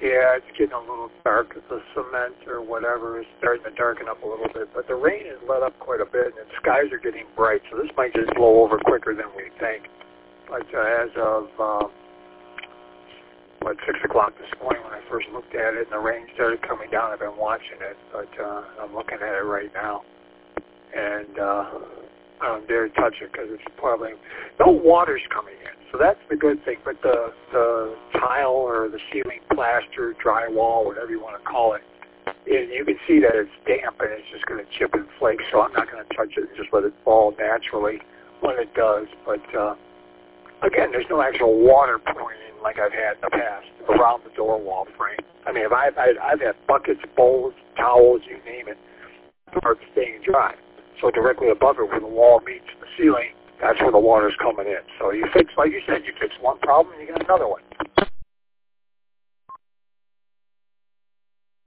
Yeah, it's getting a little dark. The cement or whatever is starting to darken up a little bit. But the rain has let up quite a bit, and the skies are getting bright. So this might just blow over quicker than we think. But as of, 6 o'clock this morning when I first looked at it, and the rain started coming down, I've been watching it. But I'm looking at it right now. And I don't dare touch it because it's probably, no water's coming in. So that's the good thing. But the tile or the ceiling plaster, drywall, whatever you want to call it, you can see that it's damp and it's just going to chip and flake. So I'm not going to touch it and just let it fall naturally when it does. But again, there's no actual water pouring in like I've had in the past around the door wall frame. I mean, I've had buckets, bowls, towels, you name it, are staying dry. So directly above it where the wall meets the ceiling, that's where the water's coming in. So you fix, like you said, you fix one problem and you get another one.